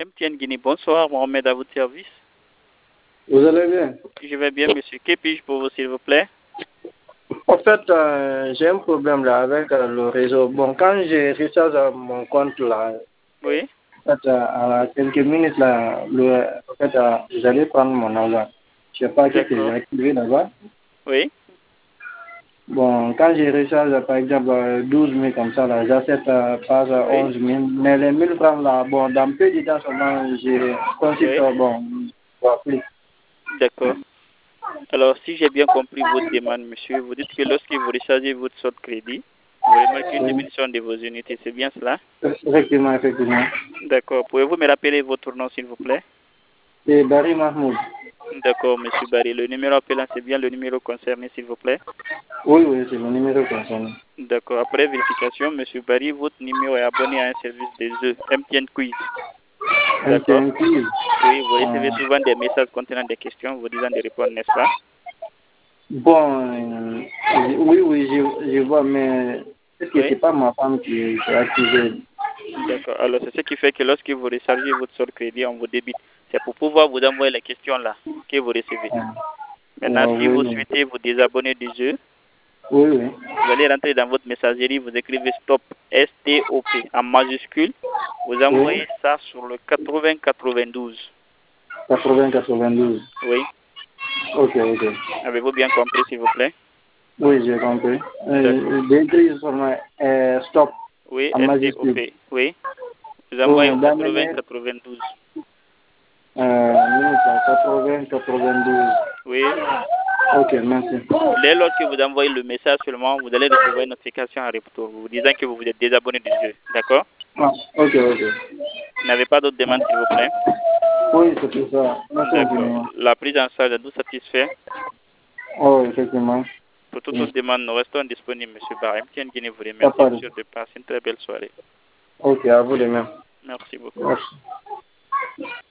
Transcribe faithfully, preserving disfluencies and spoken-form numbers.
M T N Guinée, bonsoir, Mohamed à votre service. Vous allez bien? Je vais bien, monsieur. Que puis-je pour vous, s'il vous plaît? En fait, euh, j'ai un problème là avec euh, le réseau. Bon, quand j'ai recharge euh, mon compte là, Oui. en fait, euh, à quelques minutes là, le, en fait, euh, j'allais prendre mon argent. Je sais pas ce que j'ai D'accord. activé là-bas. Oui. Bon, quand j'ai recharge par exemple euh, douze mille comme ça là, j'achète euh, par euh, Oui. onze mille. Mais les mille francs là, bon, dans peu de temps seulement, j'ai consulte, Oui. euh, bon, bon, plus. D'accord. Alors, si j'ai bien compris votre demande, monsieur, vous dites que lorsque vous rechargez votre solde crédit, vous remarquez une Oui. diminution de vos unités. C'est bien cela? Effectivement, effectivement. D'accord. Pouvez-vous me rappeler votre nom, s'il vous plaît? C'est Barry Mahmoud. D'accord, monsieur Barry. Le numéro appelant, c'est bien le numéro concerné, s'il vous plaît? Oui, oui, c'est mon numéro concerné. D'accord. Après vérification, monsieur Barry, votre numéro est abonné à un service des jeux M T N Quiz. D'accord. M T N Quiz. Oui, vous recevez Euh, souvent des messages contenant des questions vous disant de répondre, n'est-ce pas? bon, euh, oui, oui, je, je vois, mais est-ce que Oui. c'est pas ma femme qui, qui a activé? D'accord. Alors, c'est ce qui fait que lorsque vous rechargez votre solde crédit, on vous débite. C'est pour pouvoir vous envoyer les questions là que vous recevez. Euh, Maintenant, euh, si vous oui, oui, souhaitez vous désabonner du jeu, oui, oui. vous allez rentrer dans votre messagerie, vous écrivez stop, S T O P en majuscule. Vous Oui, envoyez ça sur le quatre-vingts quatre-vingt-douze. quatre-vingts quatre-vingt-douze. Oui. Ok, ok. Avez-vous bien compris, s'il vous plaît? Oui, j'ai compris. D'accord. Euh, D'écrire seulement euh, stop Oui, en majuscule. S T O P. Oui. Vous Oui, envoyez au mais quatre-vingts d'amener quatre-vingt-douze. euh, minute, quatre-vingts quatre-vingt-douze. Oui. Ok, merci. Dès lors que vous envoyez le message seulement, vous allez recevoir une notification en retour vous disant que vous vous êtes désabonné du jeu. D'accord? Ah, ok, ok. Vous n'avez pas d'autres demandes, s'il vous plaît? Oui, c'est tout ça. Merci D'accord. infiniment. La prise en charge est tout satisfait. Oh, effectivement. Pour toute Oui. autre demande, nous restons disponibles, M. Barre. M T N Guinée vous Ça remercie, part. monsieur, de passer une très belle soirée. Ok, à vous de même. Merci beaucoup. Merci.